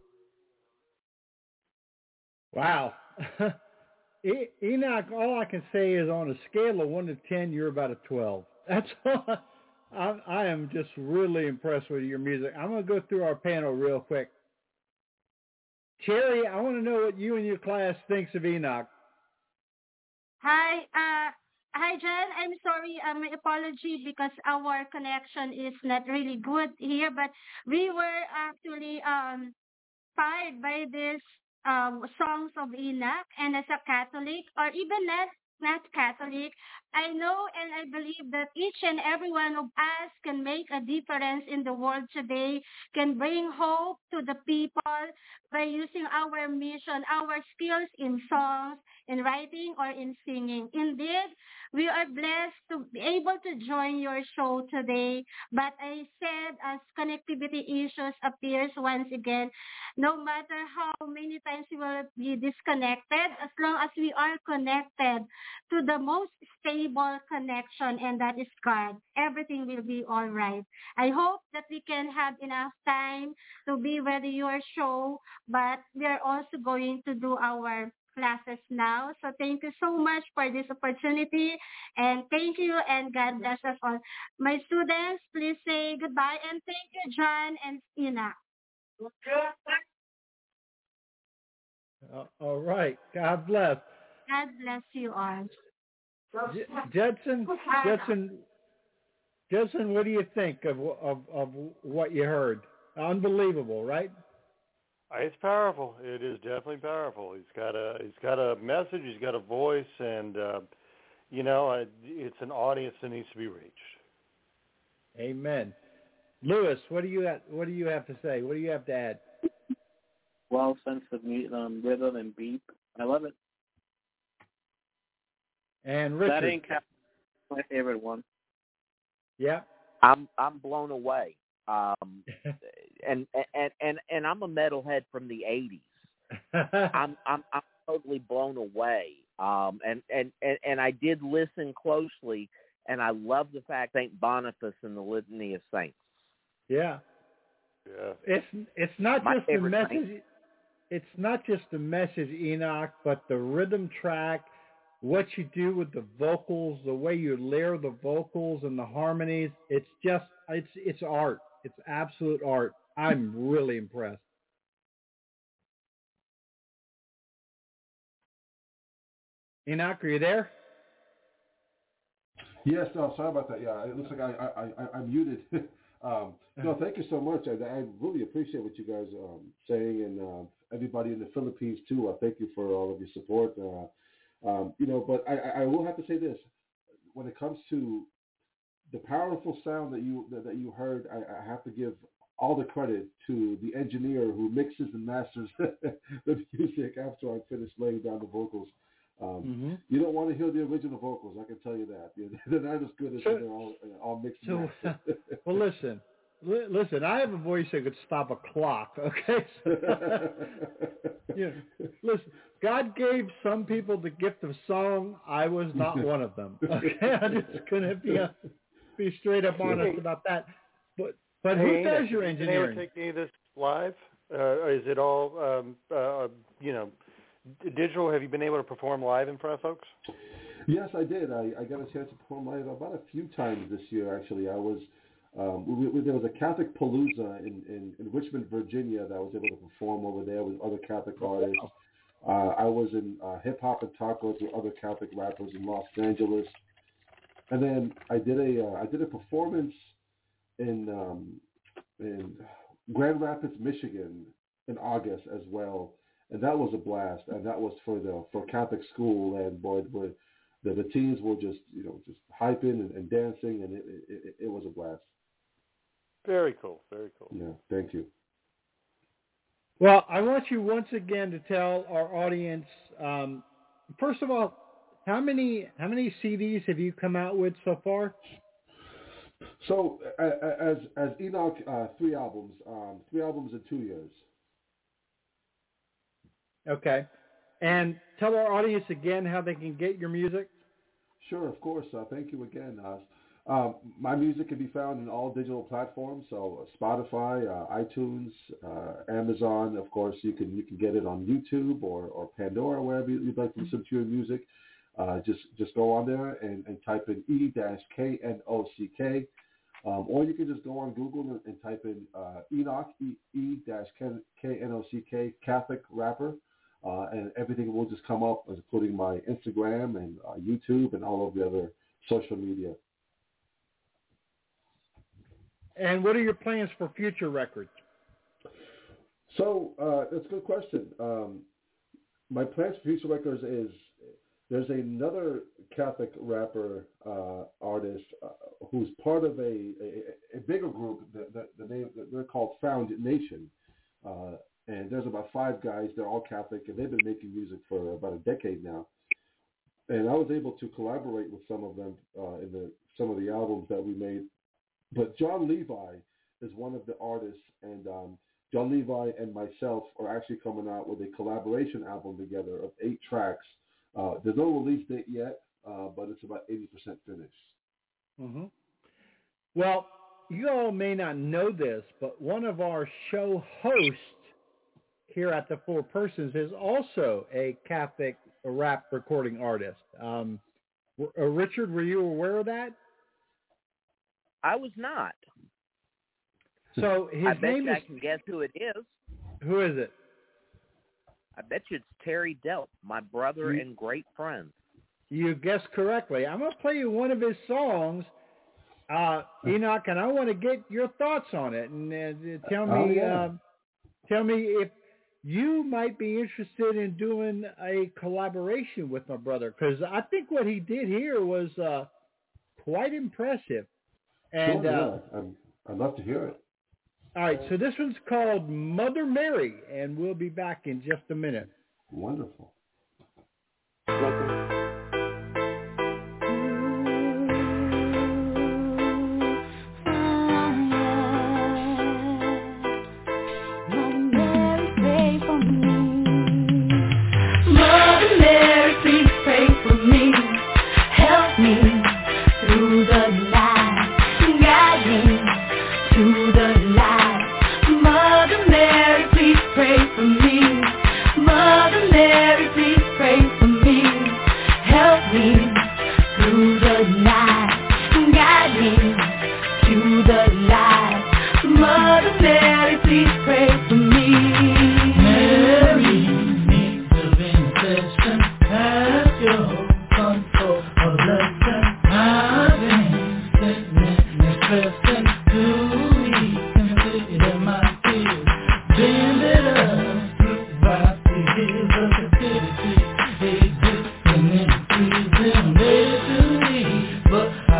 Wow. Enoch, all I can say is on a scale of 1 to 10, you're about a 12. That's all. I am just really impressed with your music. I'm going to go through our panel real quick. Cherry, I want to know what you and your class thinks of Enoch. Hi, John. I'm sorry. My apology because our connection is not really good here, but we were actually inspired by this songs of Enoch, and as a Catholic, or even not Catholic, I know and I believe that each and every one of us can make a difference in the world today, can bring hope to the people by using our mission, our skills in songs, in writing, or in singing. Indeed, we are blessed to be able to join your show today, but I said as connectivity issues appears once again, no matter how many times we will be disconnected, as long as we are connected to the most stable connection, and that is God, everything will be all right. I hope that we can have enough time to be with your show, but we are also going to do our classes now. So thank you so much for this opportunity, and thank you, and God bless us all. My students, please say goodbye, and thank you, John and Ina. All right. God bless. God bless you all. Judson, what do you think of what you heard? Unbelievable, right? It's powerful. It is definitely powerful. He's got a message. He's got a voice, and it's an audience that needs to be reached. Amen. Lewis, what do you have to say? What do you have to add? Well, sense of rhythm and beat. I love it. And Richard, that ain't my favorite one. Yeah, I'm blown away. And I'm a metalhead from the '80s. I'm totally blown away. And I did listen closely, and I love the fact Saint Boniface and the Litany of Saints. Yeah. Yeah. It's not My just the message. saint. It's not just the message, Enoch, but the rhythm track, what you do with the vocals, the way you layer the vocals and the harmonies. It's art. It's absolute art. I'm really impressed. Enoch, are you there? Yes, no, sorry about that. Yeah, it looks like I'm muted. No, thank you so much. I really appreciate what you guys are saying, and everybody in the Philippines too. Thank you for all of your support. But I will have to say this: when it comes to the powerful sound that you heard, I have to give all the credit to the engineer who mixes and masters the music after I finish laying down the vocals. You don't want to hear the original vocals, I can tell you that. They're not as good as they're all mixed. Well, listen, I have a voice that could stop a clock, okay? Listen, God gave some people the gift of song. I was not one of them, okay? I'm just going to be straight up honest about that. But who does your engineering? Did you ever take any of this live? Is it all, digital? Have you been able to perform live in front of folks? Yes, I did. I got a chance to perform live about a few times this year, actually. I was there was a Catholic Palooza in Richmond, Virginia, that I was able to perform over there with other Catholic artists. I was in Hip Hop and Tacos with other Catholic rappers in Los Angeles, and then I did a performance in Grand Rapids, Michigan, in August as well, and that was a blast. And that was for Catholic school, and boy, the teens were just hyping and dancing, and it was a blast. Very cool, very cool. Yeah, thank you. Well, I want you once again to tell our audience, first of all, how many CDs have you come out with so far? So as Enoch, 3 albums in 2 years. Okay. And tell our audience again how they can get your music. Sure, of course. Thank you again. My music can be found in all digital platforms, so Spotify, iTunes, Amazon. Of course, you can get it on YouTube or Pandora, wherever you'd like to listen to your music. Just go on there and type in E-KNOCK. Or you can just go on Google and type in Enoch, E-KNOCK, Catholic rapper, and everything will just come up, including my Instagram and YouTube and all of the other social media. And what are your plans for future records? So that's a good question. My plans for future records is there's another Catholic rapper artist who's part of a bigger group. The name they're called Found Nation, and there's about 5 guys. They're all Catholic, and they've been making music for about a decade now. And I was able to collaborate with some of them in some of the albums that we made. But John Levi is one of the artists, and John Levi and myself are actually coming out with a collaboration album together of 8 tracks. There's no release date yet, but it's about 80% finished. Mm-hmm. Well, you all may not know this, but one of our show hosts here at the Four Persons is also a Catholic rap recording artist. Richard, were you aware of that? I was not. So his I bet name you is... I can guess who it is. Who is it? I bet you it's Terry Delp, my brother and great friend. You guessed correctly. I'm going to play you one of his songs, Enoch, and I want to get your thoughts on it. And tell me if you might be interested in doing a collaboration with my brother, because I think what he did here was quite impressive. And sure, I'd love to hear it. All right, so this one's called Mother Mary, and we'll be back in just a minute. Wonderful. But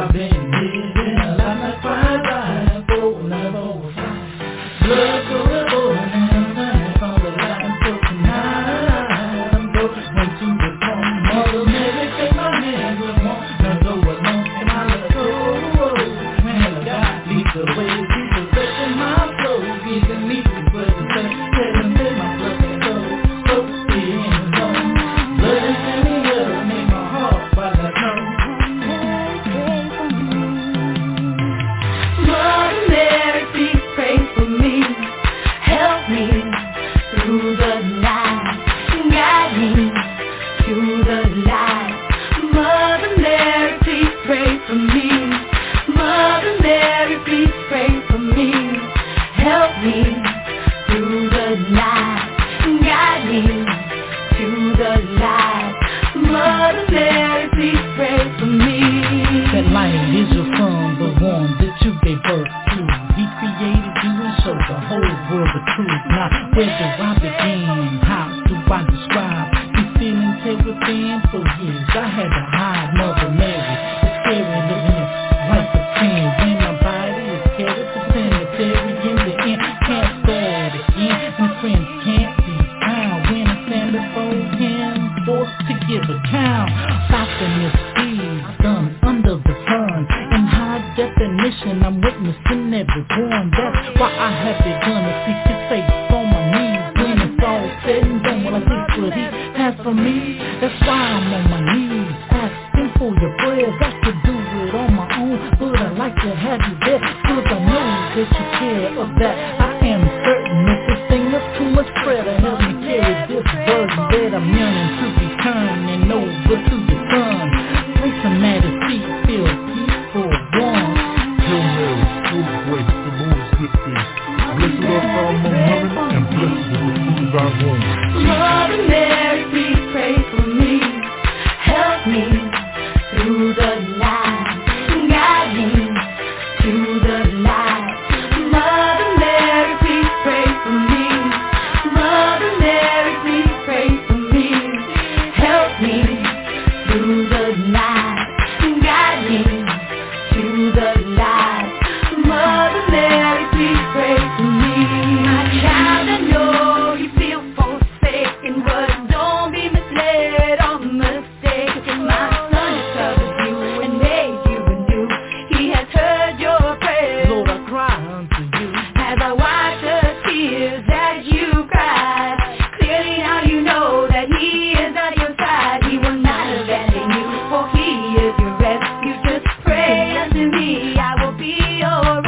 definition, I'm witnessing every born. That's why I have begun to seek His face on my knees. When it's all said and done, well, I think what He has for me. That's why I'm on my knees, asking for your prayers. I could do it on my own, but I like to have you there, 'cause I know that you care of that. I am certain if this thing is too much prayer to help me carry this burden that I'm yearning to be turning over to the sun. Place Him at His feet, feel peaceful one. Hail Mary, full of grace, the Lord is with thee. Blessed art thou among women, and blessed is the fruit of thy womb. Mother Mary, please pray for me. Help me through the night. Guide me to the light. Mother Mary, please pray for me. Mother Mary, please pray for me. Help me through the night. Guide me to the light. Mother Mary, please pray for me. My child, I know you feel forsaken, but don't be misled or mistaken. My Son discovered you and made you anew. He has heard your prayers. Lord, I cry unto you. As I watch the tears that you cried, clearly now you know that He is at your side. He will not abandon you, for He is your refuge. Just pray unto me, I will be your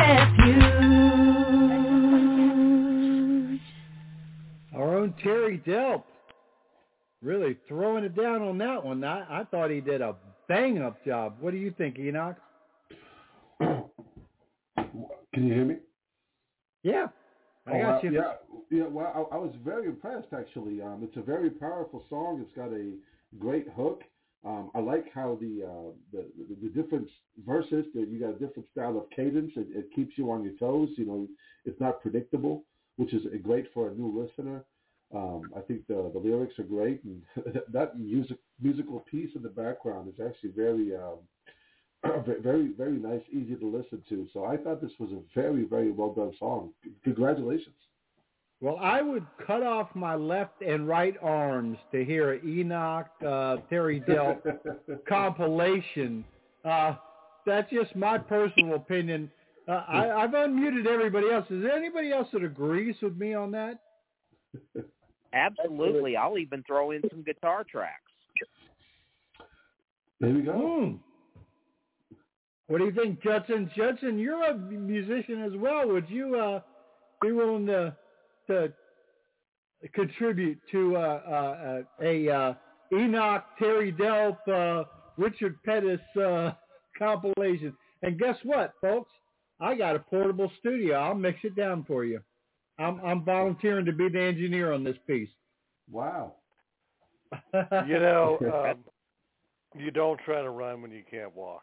refuge. Our own Terry Delp really throwing it down on that one. I thought he did a bang-up job. What do you think, Enoch? Can you hear me? Yeah, I got you. Yeah. Well, I was very impressed actually. It's a very powerful song. It's got a great hook. I like how the different verses, that you got a different style of cadence. It keeps you on your toes. You know, it's not predictable, which is great for a new listener. I think the lyrics are great, and that musical piece in the background is actually very, very, very nice, easy to listen to. So I thought this was a very, very well done song. Congratulations. Well, I would cut off my left and right arms to hear an Enoch Terry Delp compilation. That's just my personal opinion. I've unmuted everybody else. Is there anybody else that agrees with me on that? Absolutely. I'll even throw in some guitar tracks. There we go. What do you think, Judson? Judson, you're a musician as well. Would you be willing to contribute to a Enoch Terry Delp Richard Pettis compilation? And guess what, folks? I got a portable studio. I'll mix it down for you. I'm volunteering to be the engineer on this piece. Wow. You know, you don't try to run when you can't walk.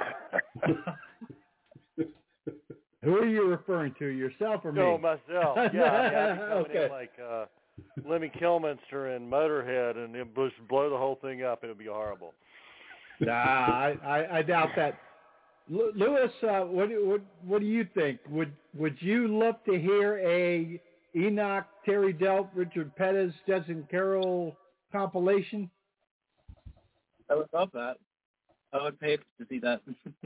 Who are you referring to, yourself or me? No, myself. Yeah, I'd be coming okay. in like Lemmy Kilminster and Motorhead, and it would blow the whole thing up, and it would be horrible. Nah, I doubt that. Lewis, what do you think? Would you love to hear a Enoch Terry Delp Richard Pettis Judson Carroll compilation? I would love that. I would pay to see that.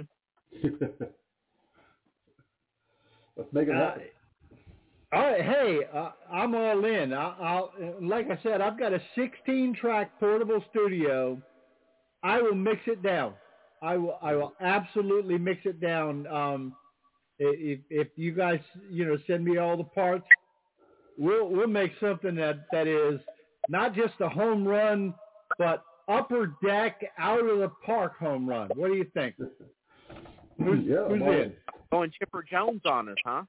Let's make it happen. All right, hey, I'm all in. I'll like I said, I've got a 16-track portable studio. I will mix it down. I will absolutely mix it down. If you guys send me all the parts, we'll make something that is not just a home run, but upper deck, out of the park home run. What do you think? Who's in? Going Chipper Jones on us, huh?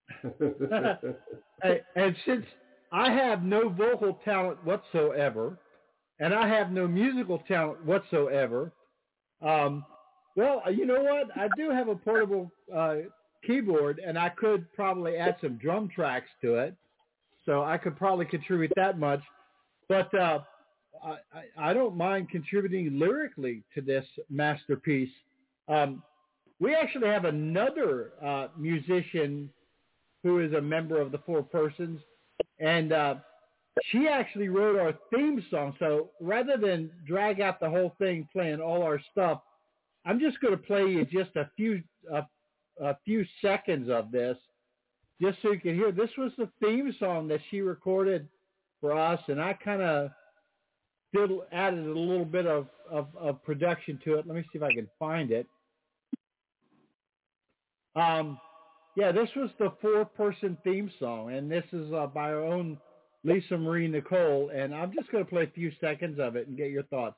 And since I have no vocal talent whatsoever, and I have no musical talent whatsoever, well, you know what? I do have a portable keyboard, and I could probably add some drum tracks to it, so I could probably contribute that much. But I don't mind contributing lyrically to this masterpiece. We actually have another musician who is a member of the Four Persons, and she actually wrote our theme song. So rather than drag out the whole thing playing all our stuff, I'm just going to play you just a a few seconds of this just so you can hear. This was the theme song that she recorded for us, and I kind of added a little bit of production to it. Let me see if I can find it. Yeah, this was the 4-person theme song, and this is by our own Lisa Marie Nicole, and I'm just going to play a few seconds of it and get your thoughts.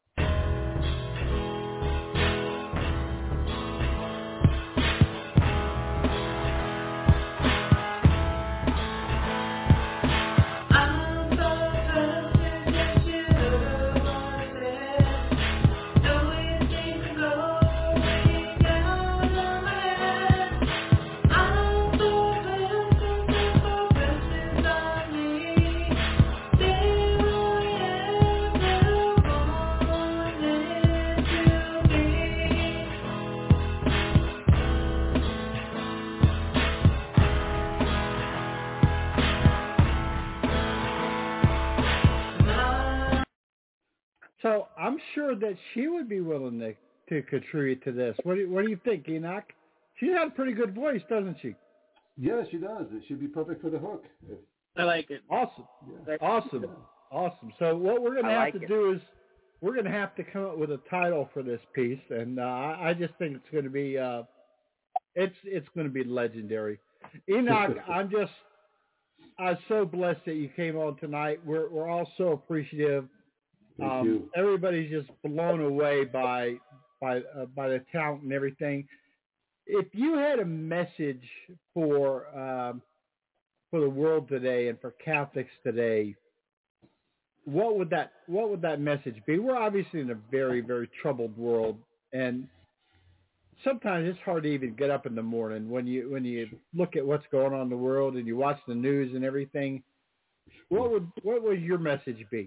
So I'm sure that she would be willing to contribute to this. What do you think, Enoch? She has a pretty good voice, doesn't she? Yeah, she does. It should be perfect for the hook. I like it. Awesome. Yeah. Awesome. So what we're going to have to do is we're going to have to come up with a title for this piece, and I just think it's going to be it's going to be legendary. Enoch, I'm so blessed that you came on tonight. We're all so appreciative. Thank you. Everybody's just blown away by the talent and everything. If you had a message for the world today and for Catholics today, what would that message be? We're obviously in a very, very troubled world, and sometimes it's hard to even get up in the morning when you look at what's going on in the world and you watch the news and everything. What would your message be?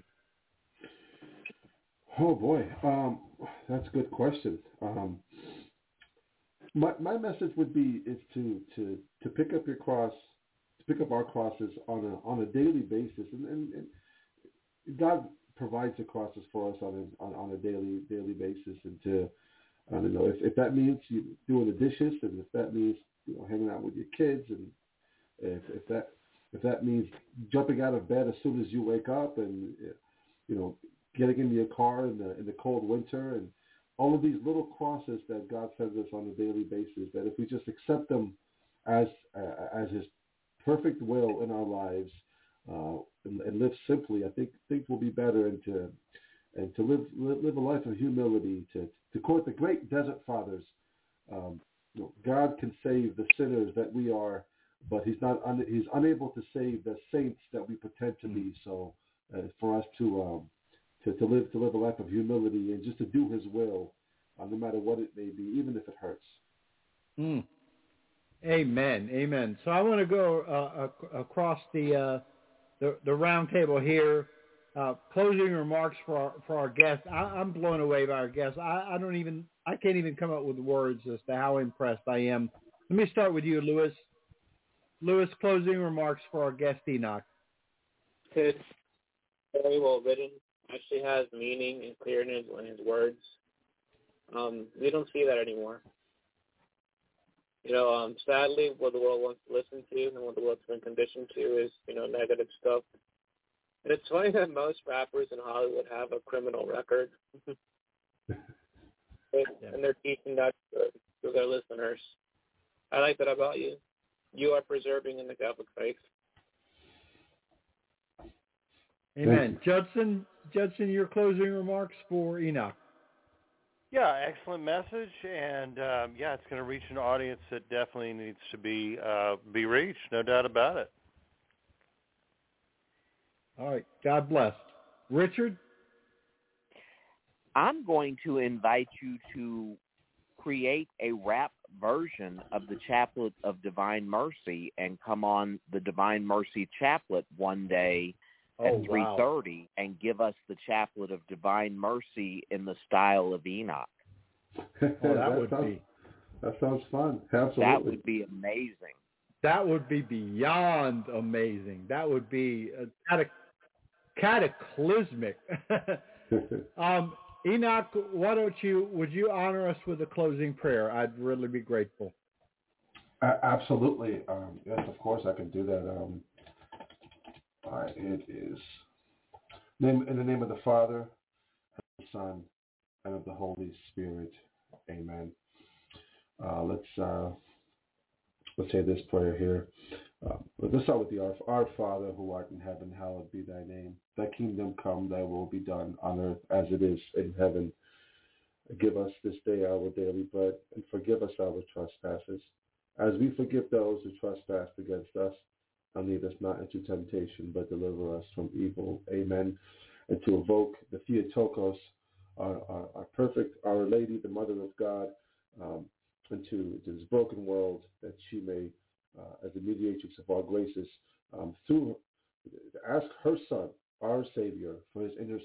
Oh boy, that's a good question. My message would be to pick up your cross, to pick up our crosses on a daily basis, and God provides the crosses for us on a daily basis, and to I don't know if that means you doing the dishes, and if that means hanging out with your kids, and if that means jumping out of bed as soon as you wake up, and getting into your car in the cold winter, and all of these little crosses that God sends us on a daily basis, that if we just accept them as His perfect will in our lives and live simply, I think things will be better, and to live a life of humility. To quote the great Desert Fathers, God can save the sinners that we are, but He's unable to save the saints that we pretend to be. So for us to live a life of humility and just to do His will, no matter what it may be, even if it hurts. Amen. So I want to go across the round table here. Closing remarks for our guests. I'm blown away by our guests. I can't even come up with words as to how impressed I am. Let me start with you, Lewis. Lewis, closing remarks for our guest, Enoch. It's very well written. Actually has meaning and clearness in his words. We don't see that anymore. Sadly, what the world wants to listen to and what the world's been conditioned to is, negative stuff. And it's funny that most rappers in Hollywood have a criminal record. And they're teaching that to their listeners. I like that about you. You are preserving in the Catholic faith. Amen. Judson, your closing remarks for Enoch. Yeah, excellent message, and it's going to reach an audience that definitely needs to be reached, no doubt about it. All right, God bless. Richard? I'm going to invite you to create a rap version of the Chaplet of Divine Mercy and come on the Divine Mercy Chaplet one day at 3:30 and give us the Chaplet of Divine Mercy in the style of Enoch. That sounds fun. Absolutely. That would be amazing. That would be beyond amazing. That would be cataclysmic. Enoch, would you honor us with a closing prayer? I'd really be grateful. Absolutely. Yes, of course I can do that. All right, it is in the name of the Father, and the Son, and of the Holy Spirit. Amen. Let's say this prayer here. Let's start with Our Father, who art in heaven, hallowed be thy name. Thy kingdom come, thy will be done on earth as it is in heaven. Give us this day our daily bread, and forgive us our trespasses, as we forgive those who trespass against us. And lead us not into temptation, but deliver us from evil. Amen. And to evoke the Theotokos, our perfect Our Lady, the Mother of God, into this broken world, that she may, as the mediatrix of all graces, through ask her Son, our Savior, for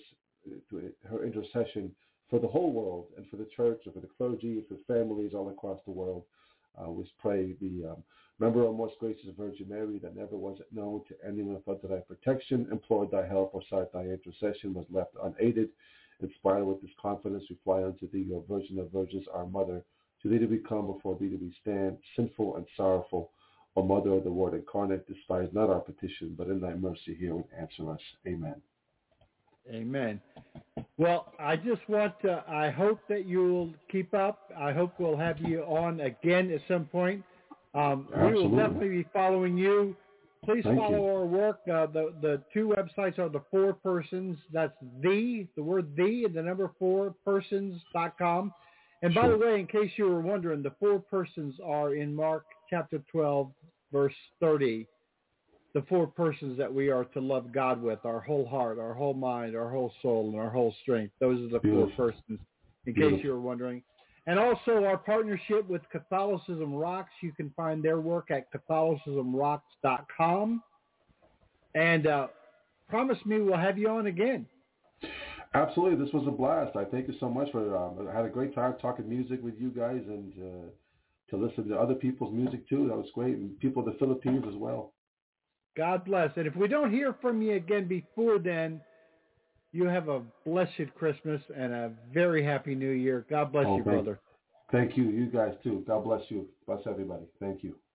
her intercession for the whole world and for the church and for the clergy and for families all across the world. We pray remember, O most gracious Virgin Mary, that never was it known to anyone who fled to thy protection, implored thy help, or sought thy intercession, was left unaided. Inspired with this confidence, we fly unto thee, O Virgin of Virgins, our Mother. To thee do we come, before thee do we stand, sinful and sorrowful. O Mother of the Word incarnate, despise not our petition, but in thy mercy hear and answer us. Amen. Amen. Well, I just want to, I hope that you'll keep up. I hope we'll have you on again at some point. We will definitely be following you. Please follow our work. The two websites are the Four Persons. That's the word the, and the number 4persons.com. And by the way, in case you were wondering, the four persons are in Mark chapter 12, verse 30. The four persons that we are to love God with, our whole heart, our whole mind, our whole soul, and our whole strength. Those are the four persons, in case you were wondering. And also our partnership with Catholicism Rocks. You can find their work at CatholicismRocks.com. And promise me we'll have you on again. Absolutely. This was a blast. I thank you so much for I had a great time talking music with you guys, and to listen to other people's music too. That was great. And people of the Philippines as well. God bless. And if we don't hear from you again before then, you have a blessed Christmas and a very happy New Year. God bless you, brother. Thank you. You guys too. God bless you. Bless everybody. Thank you.